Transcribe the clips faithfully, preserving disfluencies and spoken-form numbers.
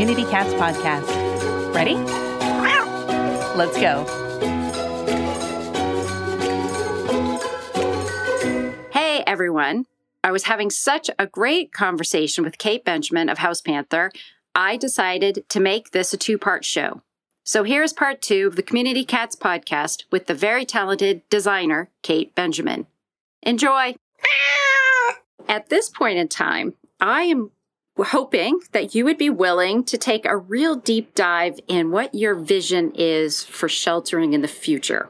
Community Cats podcast. Ready? Let's go. Hey, everyone. I was having such a great conversation with Kate Benjamin of House Panther, I decided to make this a two-part show. So here's part two of the Community Cats podcast with the very talented designer, Kate Benjamin. Enjoy! At this point in time, I am hoping that you would be willing to take a real deep dive in what your vision is for sheltering in the future.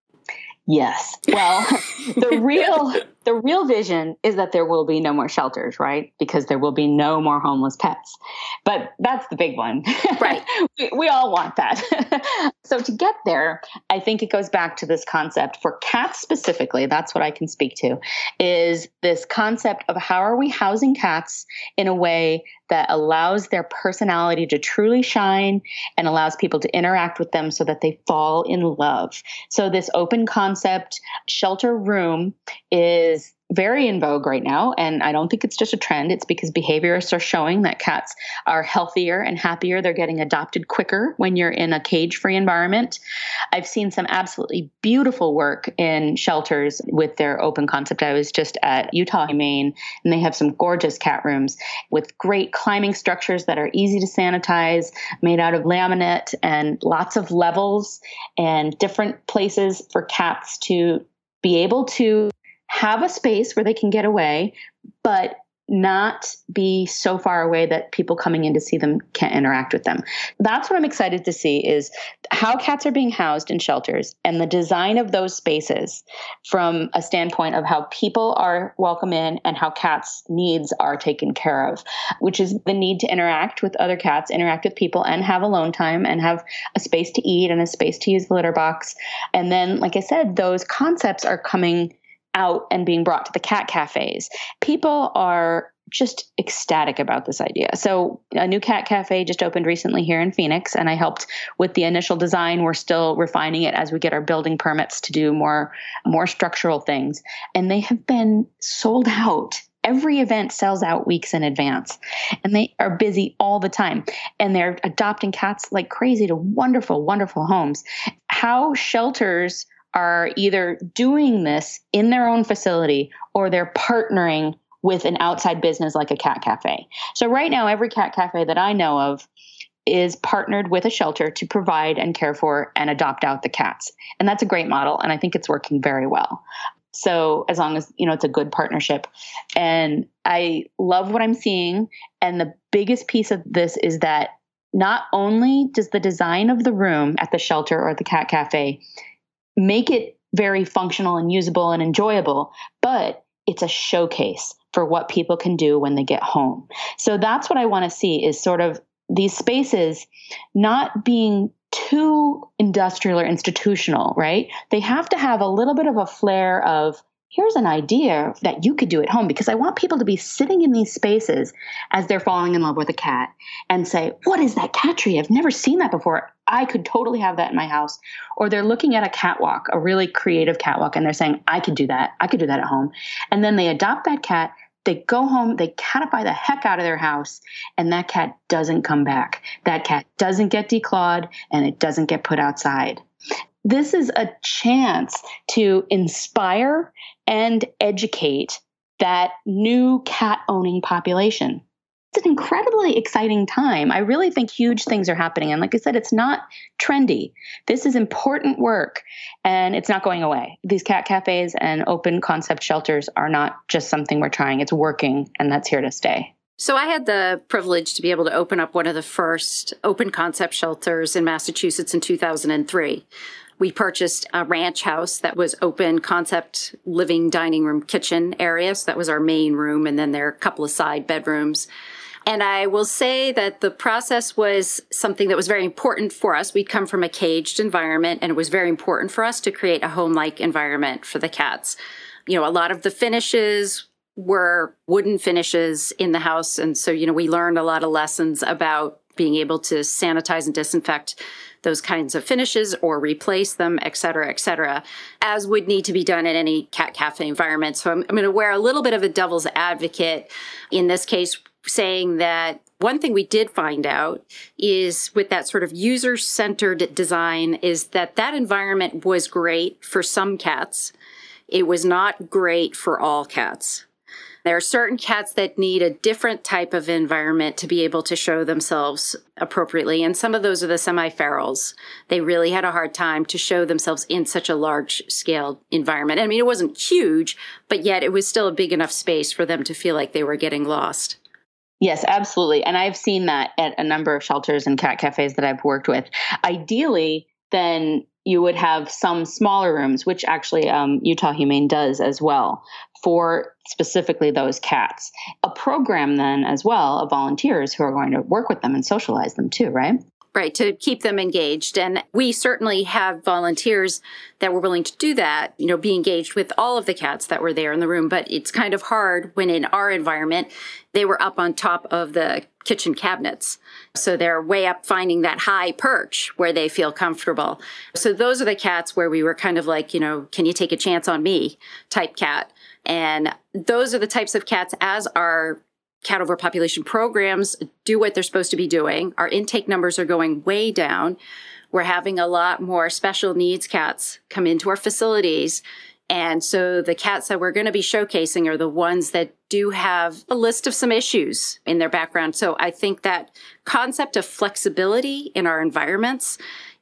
Yes. Well, the real the real vision is that there will be no more shelters, right? Because there will be no more homeless pets. But that's the big one. Right. we, we all want that. So to get there, I think it goes back to this concept for cats specifically, that's what I can speak to, is this concept of how are we housing cats in a way that allows their personality to truly shine and allows people to interact with them so that they fall in love. So this open concept shelter room is very in vogue right now. And I don't think it's just a trend. It's because behaviorists are showing that cats are healthier and happier. They're getting adopted quicker when you're in a cage-free environment. I've seen some absolutely beautiful work in shelters with their open concept. I was just at Utah Humane, and they have some gorgeous cat rooms with great climbing structures that are easy to sanitize, made out of laminate, and lots of levels and different places for cats to be able to have a space where they can get away, but not be so far away that people coming in to see them can't interact with them. That's what I'm excited to see is how cats are being housed in shelters and the design of those spaces from a standpoint of how people are welcome in and how cats' needs are taken care of, which is the need to interact with other cats, interact with people, and have alone time and have a space to eat and a space to use the litter box. And then, like I said, those concepts are coming out and being brought to the cat cafes. People are just ecstatic about this idea. So a new cat cafe just opened recently here in Phoenix, and I helped with the initial design. We're still refining it as we get our building permits to do more, more structural things. And they have been sold out. Every event sells out weeks in advance, and they are busy all the time. And they're adopting cats like crazy to wonderful, wonderful homes. How shelters are either doing this in their own facility or they're partnering with an outside business like a cat cafe. So right now, every cat cafe that I know of is partnered with a shelter to provide and care for and adopt out the cats. And that's a great model. And I think it's working very well. So as long as, you know, it's a good partnership. And I love what I'm seeing. And the biggest piece of this is that not only does the design of the room at the shelter or the cat cafe make it very functional and usable and enjoyable, but it's a showcase for what people can do when they get home. So that's what I want to see is sort of these spaces not being too industrial or institutional, right? They have to have a little bit of a flair of, here's an idea that you could do at home, because I want people to be sitting in these spaces as they're falling in love with a cat and say, what is that cat tree? I've never seen that before. I could totally have that in my house. Or they're looking at a catwalk, a really creative catwalk, and they're saying, I could do that. I could do that at home. And then they adopt that cat. They go home, they catify the heck out of their house, and that cat doesn't come back. That cat doesn't get declawed, and it doesn't get put outside. This is a chance to inspire and educate that new cat-owning population. It's an incredibly exciting time. I really think huge things are happening. And like I said, it's not trendy. This is important work, and it's not going away. These cat cafes and open concept shelters are not just something we're trying. It's working, and that's here to stay. So I had the privilege to be able to open up one of the first open concept shelters in Massachusetts in two thousand three. We purchased a ranch house that was open concept living, dining room, kitchen area. So that was our main room. And then there are a couple of side bedrooms. And I will say that the process was something that was very important for us. We'd come from a caged environment, and it was very important for us to create a home-like environment for the cats. You know, a lot of the finishes were wooden finishes in the house. And so, you know, we learned a lot of lessons about being able to sanitize and disinfect those kinds of finishes or replace them, et cetera, et cetera, as would need to be done in any cat cafe environment. So I'm, I'm going to wear a little bit of a devil's advocate in this case, saying that One thing we did find out is with that sort of user-centered design is that that environment was great for some cats. It was not great for all cats. There are certain cats that need a different type of environment to be able to show themselves appropriately. And some of those are the semi-ferals. They really had a hard time to show themselves in such a large-scale environment. I mean, it wasn't huge, but yet it was still a big enough space for them to feel like they were getting lost. Yes, absolutely. And I've seen that at a number of shelters and cat cafes that I've worked with. Ideally, then you would have some smaller rooms, which actually um, Utah Humane does as well, for specifically those cats. A program then as well of volunteers who are going to work with them and socialize them too, right? Right, to keep them engaged. And we certainly have volunteers that were willing to do that, you know, be engaged with all of the cats that were there in the room. But it's kind of hard when in our environment, they were up on top of the kitchen cabinets. So they're way up finding that high perch where they feel comfortable. So those are the cats where we were kind of like, you know, can you take a chance on me type cat. And those are the types of cats as our cat overpopulation programs do what they're supposed to be doing. Our intake numbers are going way down. We're having a lot more special needs cats come into our facilities. And so the cats that we're going to be showcasing are the ones that do have a list of some issues in their background. So I think that concept of flexibility in our environments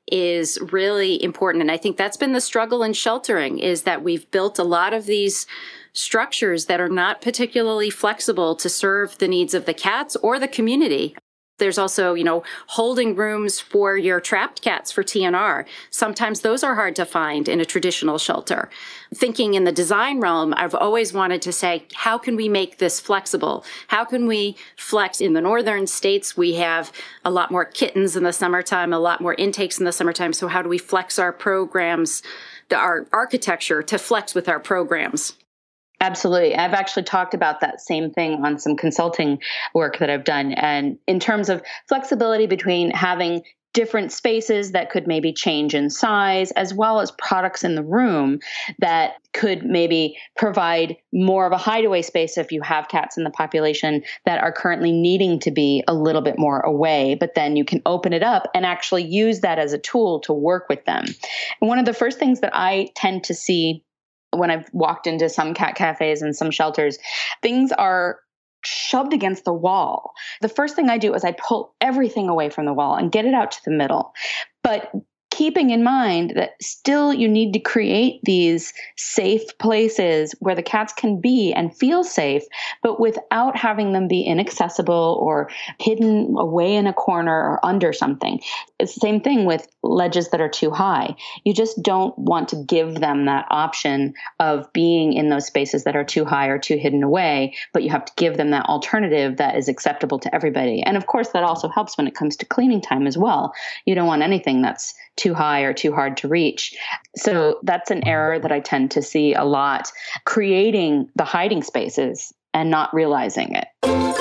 is really important. And I think that's been the struggle in sheltering, is that we've built a lot of these structures that are not particularly flexible to serve the needs of the cats or the community. There's also, you know, holding rooms for your trapped cats for T N R. Sometimes those are hard to find in a traditional shelter. Thinking in the design realm, I've always wanted to say, how can we make this flexible? How can we flex? In the northern states, we have a lot more kittens in the summertime, a lot more intakes in the summertime. So how do we flex our programs, our architecture to flex with our programs? Absolutely. I've actually talked about that same thing on some consulting work that I've done. And in terms of flexibility between having different spaces that could maybe change in size, as well as products in the room that could maybe provide more of a hideaway space if you have cats in the population that are currently needing to be a little bit more away, but then you can open it up and actually use that as a tool to work with them. And one of the first things that I tend to see when I've walked into some cat cafes and some shelters, things are shoved against the wall. The first thing I do is I pull everything away from the wall and get it out to the middle. But keeping in mind that still you need to create these safe places where the cats can be and feel safe, but without having them be inaccessible or hidden away in a corner or under something. It's the same thing with ledges that are too high. You just don't want to give them that option of being in those spaces that are too high or too hidden away, but you have to give them that alternative that is acceptable to everybody. And of course, that also helps when it comes to cleaning time as well. You don't want anything that's too high or too hard to reach. So that's an error that I tend to see a lot, creating the hiding spaces and not realizing it.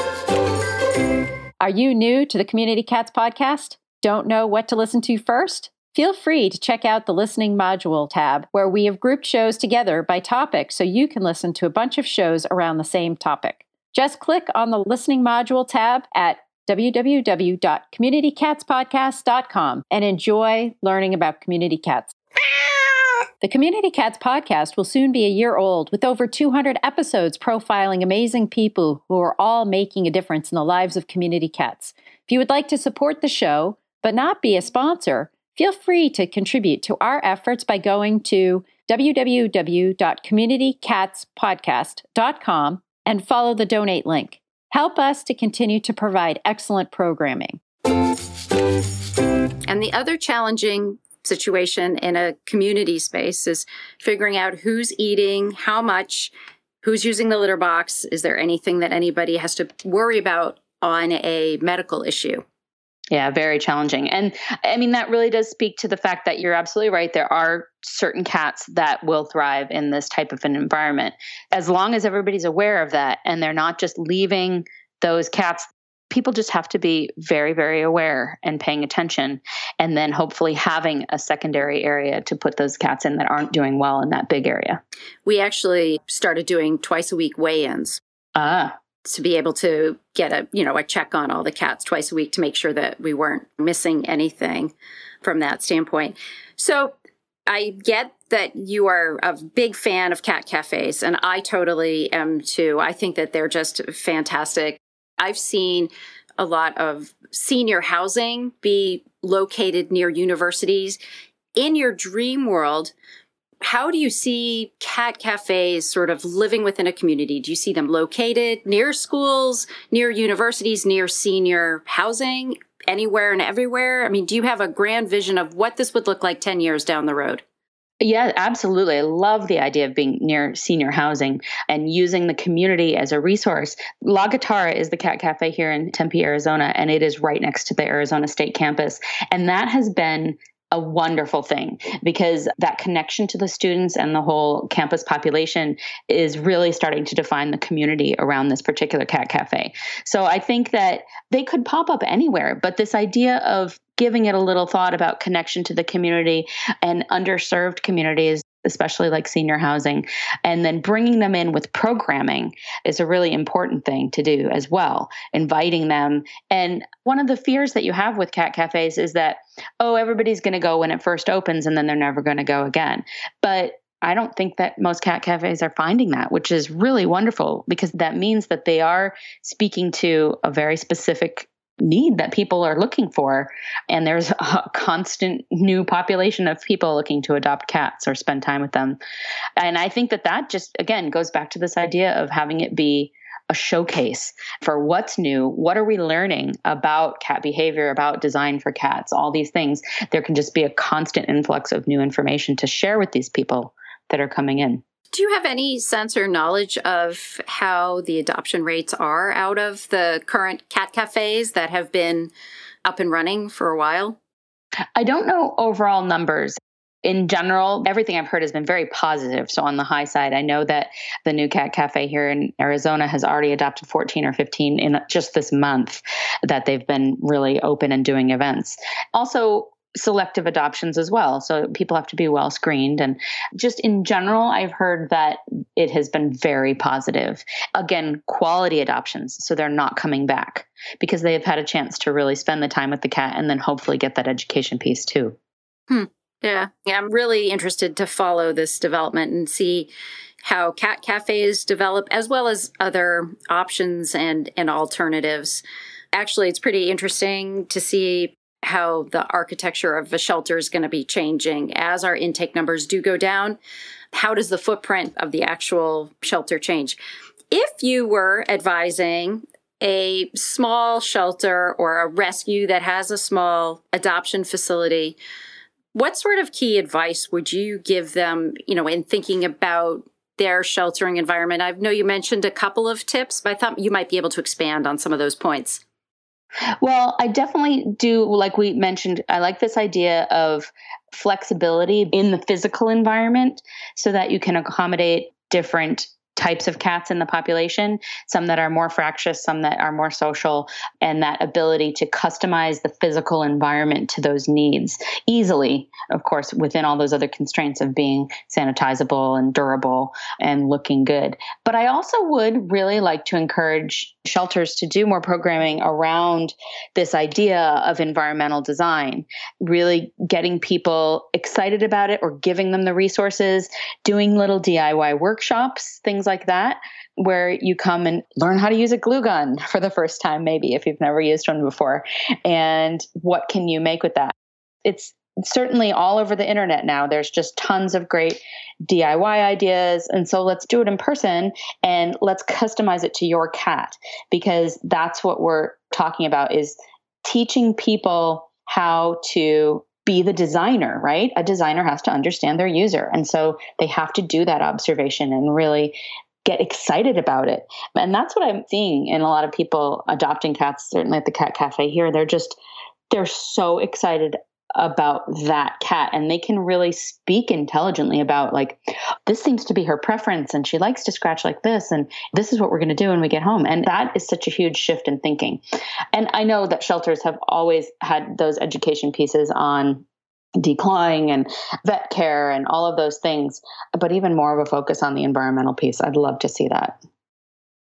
Are you new to the Community Cats podcast? Don't know what to listen to first? Feel free to check out the Listening Module tab, where we have grouped shows together by topic so you can listen to a bunch of shows around the same topic. Just click on the Listening Module tab at w w w dot community cats podcast dot com and enjoy learning about community cats. The Community Cats podcast will soon be a year old, with over two hundred episodes profiling amazing people who are all making a difference in the lives of community cats. If you would like to support the show, but not be a sponsor, feel free to contribute to our efforts by going to w w w dot community cats podcast dot com and follow the donate link. Help us to continue to provide excellent programming. And the other challenging situation in a community space is figuring out who's eating, how much, who's using the litter box. Is there anything that anybody has to worry about on a medical issue? Yeah, very challenging. And I mean, that really does speak to the fact that you're absolutely right. There are certain cats that will thrive in this type of an environment. As long as everybody's aware of that and they're not just leaving those cats, people just have to be very, very aware and paying attention. And then hopefully having a secondary area to put those cats in that aren't doing well in that big area. We actually started doing twice a week weigh-ins. Ah. to be able to get a, you know, a check on all the cats twice a week to make sure that we weren't missing anything from that standpoint. So I get that you are a big fan of cat cafes, and I totally am too. I think that they're just fantastic. I've seen a lot of senior housing be located near universities. In your dream world, how do you see cat cafes sort of living within a community? Do you see them located near schools, near universities, near senior housing, anywhere and everywhere? I mean, do you have a grand vision of what this would look like ten years down the road? Yeah, absolutely. I love the idea of being near senior housing and using the community as a resource. La Guitarra is the cat cafe here in Tempe, Arizona, and it is right next to the Arizona State campus. And that has been a wonderful thing because that connection to the students and the whole campus population is really starting to define the community around this particular cat cafe. So I think that they could pop up anywhere, but this idea of giving it a little thought about connection to the community and underserved communities, especially like senior housing, and then bringing them in with programming is a really important thing to do as well, inviting them. And one of the fears that you have with cat cafes is that, oh, everybody's going to go when it first opens and then they're never going to go again. But I don't think that most cat cafes are finding that, which is really wonderful because that means that they are speaking to a very specific need that people are looking for. And there's a constant new population of people looking to adopt cats or spend time with them. And I think that that just, again, goes back to this idea of having it be a showcase for what's new. What are we learning about cat behavior, about design for cats, all these things. There can just be a constant influx of new information to share with these people that are coming in. Do you have any sense or knowledge of how the adoption rates are out of the current cat cafes that have been up and running for a while? I don't know overall numbers. In general, everything I've heard has been very positive. So on the high side, I know that the new cat cafe here in Arizona has already adopted fourteen or fifteen in just this month that they've been really open and doing events. Also, selective adoptions as well. So people have to be well screened. And just in general, I've heard that it has been very positive. Again, quality adoptions. So they're not coming back because they have had a chance to really spend the time with the cat and then hopefully get that education piece too. Hmm. Yeah. Yeah. I'm really interested to follow this development and see how cat cafes develop as well as other options and, and alternatives. Actually, it's pretty interesting to see how the architecture of the shelter is going to be changing as our intake numbers do go down. How does the footprint of the actual shelter change? If you were advising a small shelter or a rescue that has a small adoption facility, what sort of key advice would you give them, you know, in thinking about their sheltering environment? I know you mentioned a couple of tips, but I thought you might be able to expand on some of those points. Well, I definitely do, like we mentioned, I like this idea of flexibility in the physical environment so that you can accommodate different types of cats in the population, some that are more fractious, some that are more social, and that ability to customize the physical environment to those needs easily, of course, within all those other constraints of being sanitizable and durable and looking good. But I also would really like to encourage shelters to do more programming around this idea of environmental design, really getting people excited about it or giving them the resources, doing little D I Y workshops, things like that, where you come and learn how to use a glue gun for the first time, maybe if you've never used one before. And what can you make with that? It's certainly all over the internet now. There's just tons of great D I Y ideas. And so let's do it in person and let's customize it to your cat, because that's what we're talking about, is teaching people how to be the designer, right? A designer has to understand their user. And so they have to do that observation and really get excited about it. And that's what I'm seeing in a lot of people adopting cats, certainly at the cat cafe here. They're just, they're so excited about that cat, and they can really speak intelligently about, like, this seems to be her preference and she likes to scratch like this, and this is what we're going to do when we get home. And that is such a huge shift in thinking. And I know that shelters have always had those education pieces on declawing and vet care and all of those things, but even more of a focus on the environmental piece. I'd love to see that.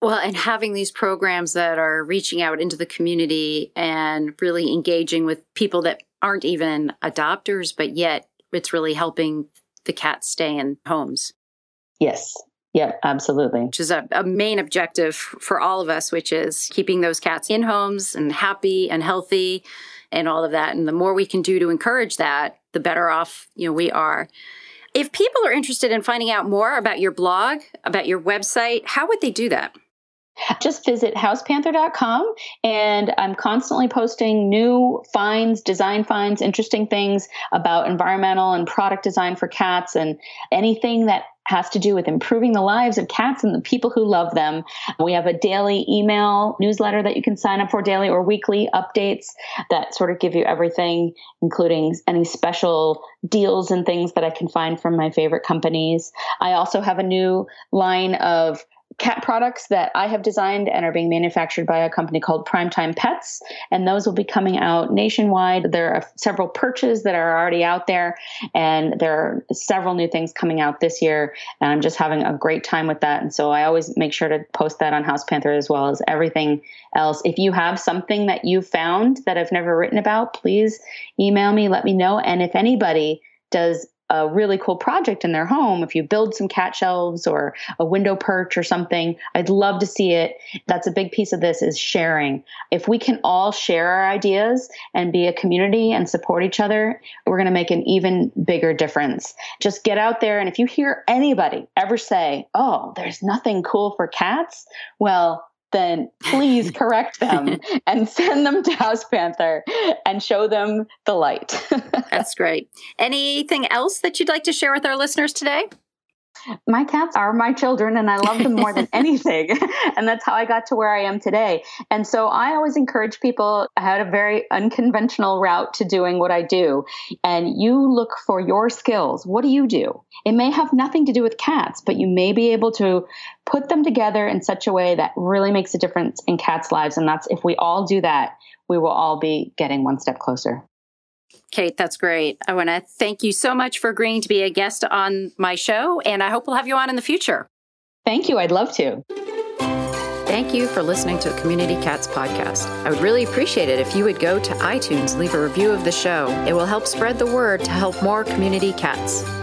Well, and having these programs that are reaching out into the community and really engaging with people that aren't even adopters, but yet it's really helping the cats stay in homes. Yes. Yep, absolutely. Which is a, a main objective for all of us, which is keeping those cats in homes and happy and healthy and all of that. And the more we can do to encourage that, the better off, you know, we are. If people are interested in finding out more about your blog, about your website, how would they do that? Just visit house panther dot com, and I'm constantly posting new finds, design finds, interesting things about environmental and product design for cats, and anything that has to do with improving the lives of cats and the people who love them. We have a daily email newsletter that you can sign up for, daily or weekly updates that sort of give you everything, including any special deals and things that I can find from my favorite companies. I also have a new line of cat products that I have designed and are being manufactured by a company called Primetime Pets. And those will be coming out nationwide. There are several perches that are already out there, and there are several new things coming out this year. And I'm just having a great time with that. And so I always make sure to post that on House Panther as well as everything else. If you have something that you found that I've never written about, please email me, let me know. And if anybody does a really cool project in their home, if you build some cat shelves or a window perch or something, I'd love to see it. That's a big piece of this, is sharing. If we can all share our ideas and be a community and support each other, we're going to make an even bigger difference. Just get out there. And if you hear anybody ever say, oh, there's nothing cool for cats, well, then please correct them and send them to House Panther and show them the light. That's great. Anything else that you'd like to share with our listeners today? My cats are my children, and I love them more than anything. And that's how I got to where I am today. And so I always encourage people. I had a very unconventional route to doing what I do. And you look for your skills. What do you do? It may have nothing to do with cats, but you may be able to put them together in such a way that really makes a difference in cats' lives. And that's, if we all do that, we will all be getting one step closer. Kate, that's great. I want to thank you so much for agreeing to be a guest on my show, and I hope we'll have you on in the future. Thank you. I'd love to. Thank you for listening to the Community Cats Podcast. I would really appreciate it if you would go to iTunes, leave a review of the show. It will help spread the word to help more community cats.